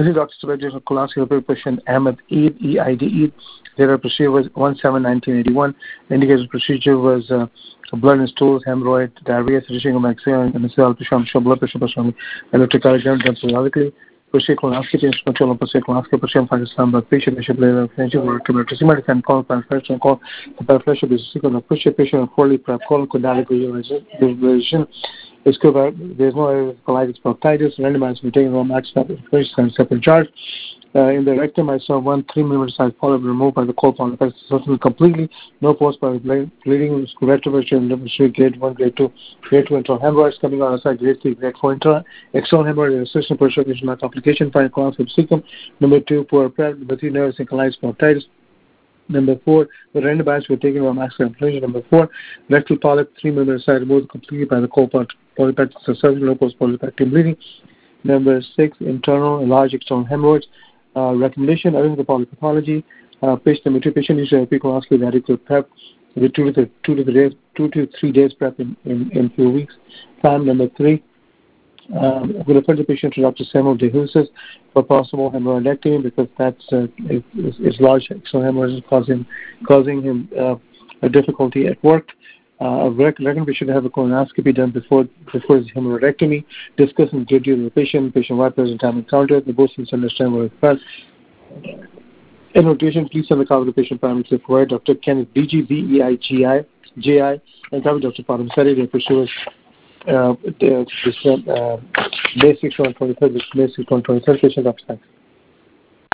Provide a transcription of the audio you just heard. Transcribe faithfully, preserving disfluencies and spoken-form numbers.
This is Doctor Subhadev Kolaski, patient Ahmed Eid, E I D Eid. Their procedure was one seven nineteen eighty-one. The indicated procedure was uh, blood in stools, hemorrhoid, diarrhea, stitching of maxilla, and cell pressure, blood pressure, pressure, electrocardiogram, temporality. Procedure colonoscopy, instrumental procedure colonoscopy, procedure Pakistan, blood pressure, pressure, blood pressure, tuberculosis, medical call, pressure, call, the pressure, the sequence of pressure, pressure, poorly prep, colon, codalic visualization. There's no colitis proctitis, randomized mutation of max and separate charge. Uh, in the rectum, I saw one three millimeter size polyp removed by the cold polyp completely. No post by bleeding, rectal pressure, grade one, grade two, grade two internal hemorrhoids coming out outside, grade three, grade four internal, external hemorrhoid, assistant pressure, which is not complication, fine colonoscopy cecum. Number two, poor prep, number three, nervous and colitis proctitis. Number four, the randomized were taken from maxillary inflammation. Number four, rectal polyp, three millimeter size removed completely by the cold polypectic surgery, no post polypectic bleeding. Number six, internal large external hemorrhoids. Uh, recommendation, other than the polypathology, uh, patient number two, patient needs to have colonoscopy with adequate prep with two to the, two to the days, two to three days prep in in, in few weeks. Plan number three. Um, we refer the patient to Doctor Samuel DeHusis for possible hemorrhoidectomy because that's uh, is, is large external hemorrhoids causing causing him uh, a difficulty at work. Uh, I reckon we should have a colonoscopy done before before his hemorrhoidectomy. Discuss and give you the patient, patient white present time encounter. The both needs to understand what it's about. In notation, please send the copy of the patient parameters for Doctor Kenneth B G B E I G I J I and copy Doctor Padam Sari, the pursuers. Uh, this uh, May sixth, twenty third, this May sixth, twenty third, patient of thanks.